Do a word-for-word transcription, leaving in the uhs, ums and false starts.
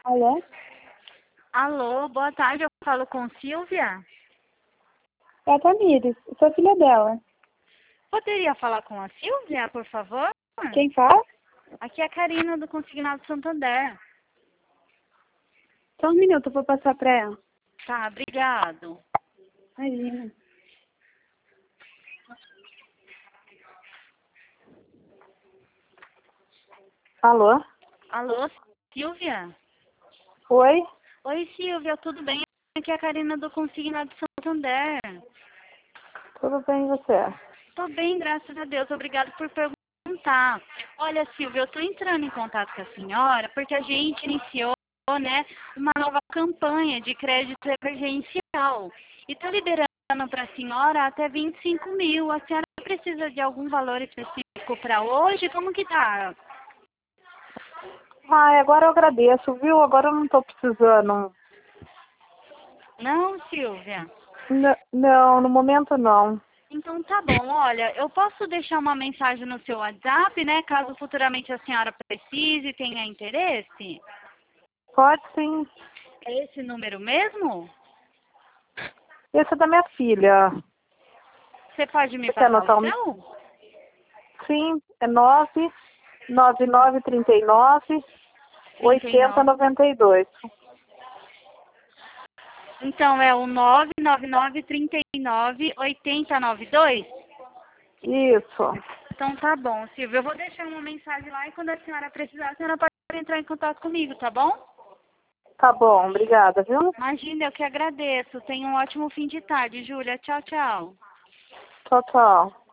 Alô? Alô, boa tarde, eu falo com Silvia. É a Tamires, sou filha dela. Poderia falar com a Silvia, por favor? Quem fala? Aqui é a Karina do Consignado Santander. Só um minuto, eu vou passar pra ela. Tá, obrigado. Imagina. Alô? Alô, Silvia? Oi? Oi, Silvia, tudo bem? Aqui é a Karina do Consignado Santander. Tudo bem e você? Tô bem, graças a Deus. Obrigada por perguntar. Olha, Silvia, eu tô entrando em contato com a senhora porque a gente iniciou, né, uma nova campanha de crédito emergencial. E tô liberando para a senhora até vinte e cinco mil. A senhora precisa de algum valor específico para hoje? Como que tá? Ah, agora eu agradeço, viu? Agora eu não tô precisando. Não, Silvia? N- não, no momento não. Então tá bom, olha, eu posso deixar uma mensagem no seu WhatsApp, né, caso futuramente a senhora precise, tenha interesse? Pode sim. É esse número mesmo? Esse é da minha filha. Você pode me Você quer passar o anotar o... seu? Sim, é nove nove nove trinta e nove trinta e oitenta nove. noventa e dois. Então é o nove nove nove, trinta e nove, oitenta noventa e dois? Isso. Então tá bom, Silvia. Eu vou deixar uma mensagem lá e quando a senhora precisar, a senhora pode entrar em contato comigo, tá bom? Tá bom, obrigada, viu? Imagina, eu que agradeço. Tenha um ótimo fim de tarde, Júlia. Tchau, tchau. Tchau, tchau.